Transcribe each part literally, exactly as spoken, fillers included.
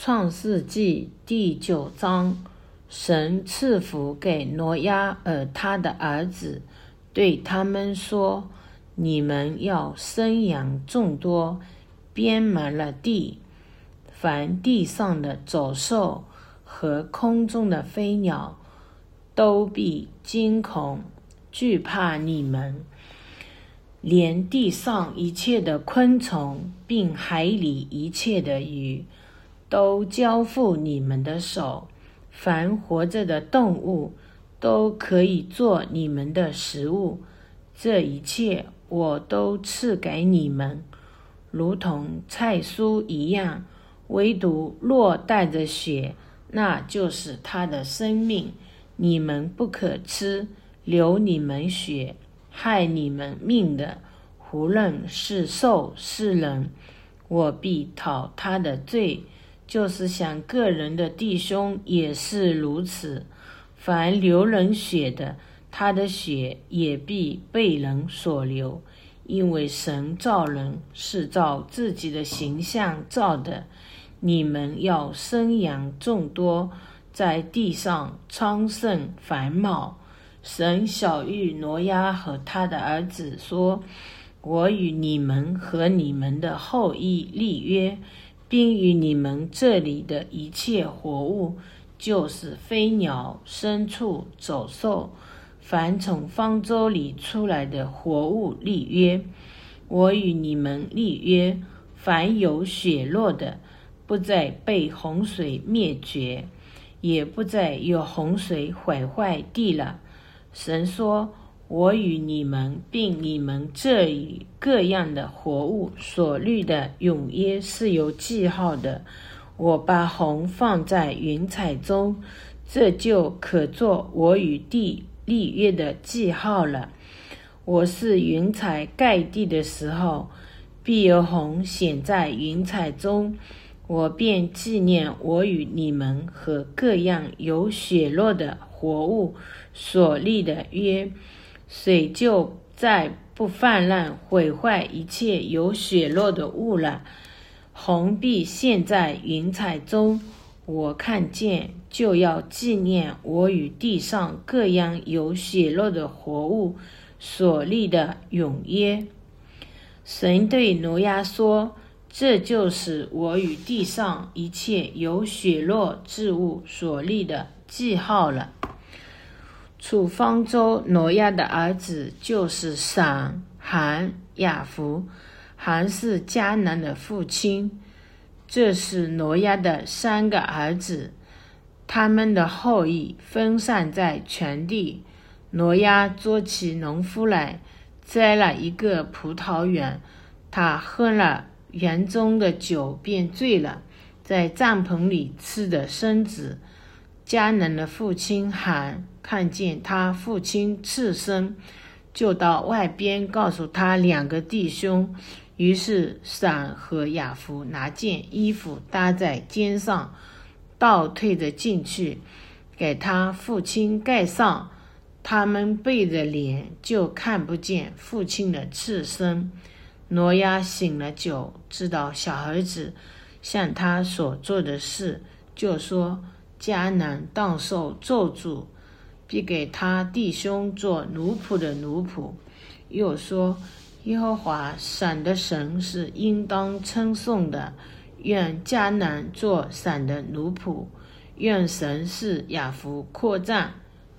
创世纪第九章，神赐福给挪亚和他的儿子，对他们说：你们要生养众多，遍满了地，凡地上的走兽和空中的飞鸟都必惊恐惧怕你们，连地上一切的昆虫并海里一切的鱼都交付你们的手，凡活着的动物都可以做你们的食物，这一切我都赐给你们，如同菜蔬一样，唯独若带着血，那就是他的生命，你们不可吃，流你们血，害你们命的，无论是兽是人，我必讨他的罪。就是想个人的弟兄也是如此，凡流人血的，他的血也必被人所流，因为神造人是照自己的形象造的。你们要生养众多，在地上昌盛繁茂。神晓谕挪亚和他的儿子说：我与你们和你们的后裔立约，并与你们这里的一切活物，就是飞鸟、牲畜、走兽，凡从方舟里出来的活物立约。我与你们立约，凡有血肉的，不再被洪水灭绝，也不再有洪水毁坏地了。神说：我与你们并你们这里各样的活物所立的永约是有记号的。我把虹放在云彩中，这就可做我与地立约的记号了。我是云彩盖地的时候，必有虹显在云彩中，我便纪念我与你们和各样有血肉的活物所立的约，水就再不泛滥毁坏一切有血肉的物了。虹必现在云彩中，我看见就要纪念我与地上各样有血肉的活物所立的永约。神对挪亚说：这就是我与地上一切有血肉之物所立的记号了。处方舟挪亚的儿子就是闪、含、雅弗。含是迦南的父亲，这是挪亚的三个儿子，他们的后裔分散在全地。挪亚做起农夫来，栽了一个葡萄园，他喝了园中的酒便醉了，在帐篷里吃的生子。迦南的父亲含看见他父亲赤身，就到外边告诉他两个弟兄。于是闪和雅弗拿件衣服搭在肩上，倒退着进去，给他父亲盖上。他们背着脸，就看不见父亲的赤身。挪亚醒了酒，知道小儿子向他所做的事，就说：迦南当受咒诅，必给他弟兄做奴仆的奴仆。又说：耶和华闪的神是应当称颂的，愿迦南做闪的奴仆，愿神使雅弗扩张，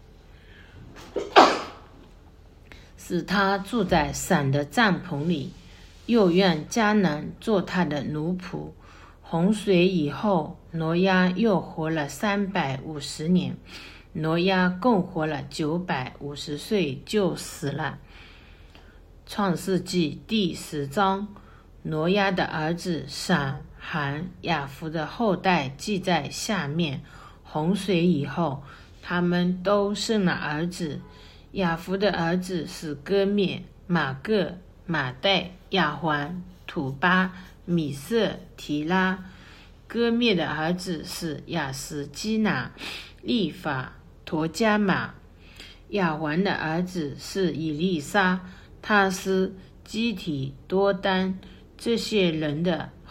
使他住在闪的帐篷里，又愿迦南做他的奴仆。洪水以后，挪亚又活了三百五十年，挪亚共活了九百五十岁就死了。创世纪第十章，挪亚的儿子闪、含、雅弗的后代记在下面。洪水以后，他们都生了儿子。雅弗的儿子是歌灭、马各、马代、亚环、土巴、米色、提拉。歌灭的儿子是亚斯基拿、利法、陀加马。亚环的儿子是以利沙、他斯、基提、多丹。这些人的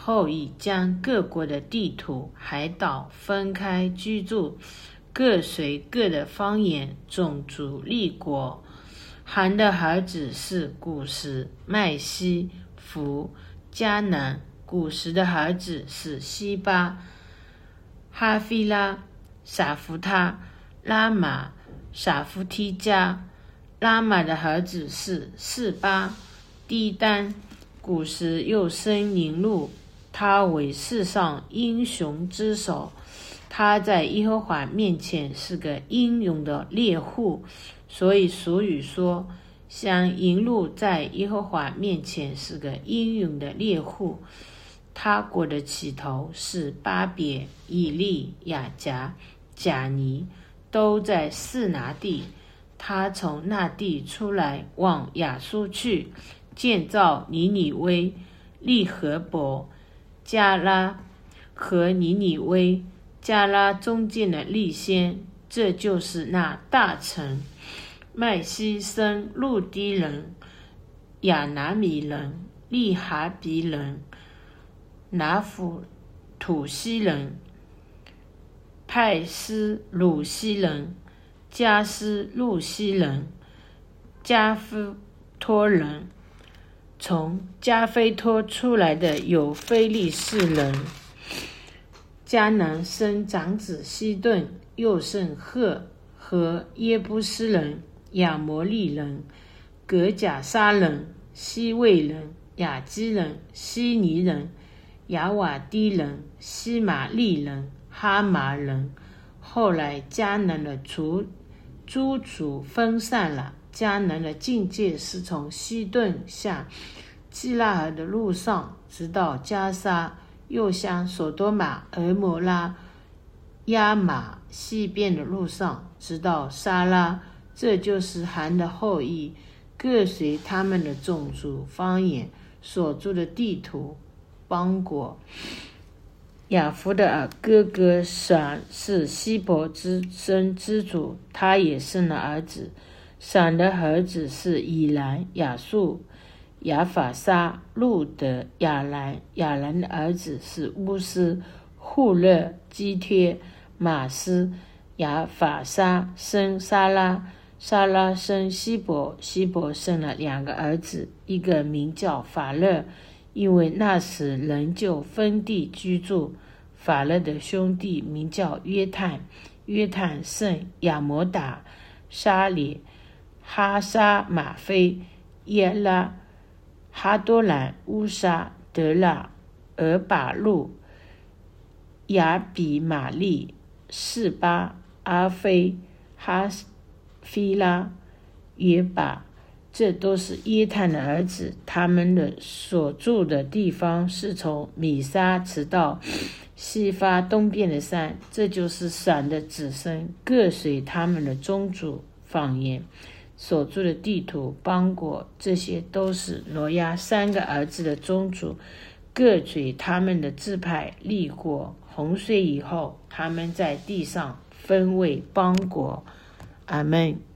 后裔将各国的地图、海岛分开居住，各随各的方言、种族、立国。含的儿子是古时、麦西、弗、迦南。古时的儿子是西巴、哈菲拉、撒弗他、拉玛、撒弗提加。拉玛的儿子是示巴、低丹。古时又生宁禄，他为世上英雄之首。他在耶和华面前是个英勇的猎户，所以俗语说，像宁禄在耶和华面前是个英勇的猎户。他国的起头是巴别、以利、雅甲、贾尼，都在示拿地。他从那地出来，往亚述去，建造尼尼微、利和伯、加拉和尼尼微。加拉中间的利先，这就是那大城。麦西生路低人、亚拿米人、利哈比人、拿弗土西人、派斯鲁西人、加斯路西人、加夫托人。从加菲托出来的有非利士人。迦南生长子西顿，又生赫和耶布斯人、亚摩利人、格甲沙人、西魏人、雅基人、希尼人、亚瓦低人、西玛利人、哈麻人。后来迦南的族诸族分散了，迦南的境界是从西顿下基拉尔的路上，直到加沙，又向索多玛、俄摩拉、亚玛西边的路上，直到沙拉。这就是含的后裔，各随他们的种族、方言、所住的地图、邦国。雅弗的哥哥闪是希伯之生之主，他也生了儿子。闪的儿子是以兰、亚述、亚法沙、路德、亚兰。亚兰的儿子是乌斯、户勒、基帖、马斯。亚法沙生沙拉，沙拉生希伯，希伯生了两个儿子，一个名叫法勒，因为那时人就分地居住。法勒的兄弟名叫约探，约探生亚摩达、沙列、哈沙马菲、耶拉、哈多兰、乌沙、德拉、俄巴路、亚比玛利、示巴、阿菲、哈菲拉、约巴。这都是耶探的儿子，他们的所住的地方是从米沙直到西发东边的山。这就是闪的子孙，各随他们的宗族、方言、所住的地图、邦国。这些都是挪亚三个儿子的宗族，各随他们的支派、立国。洪水以后，他们在地上分为邦国。阿们。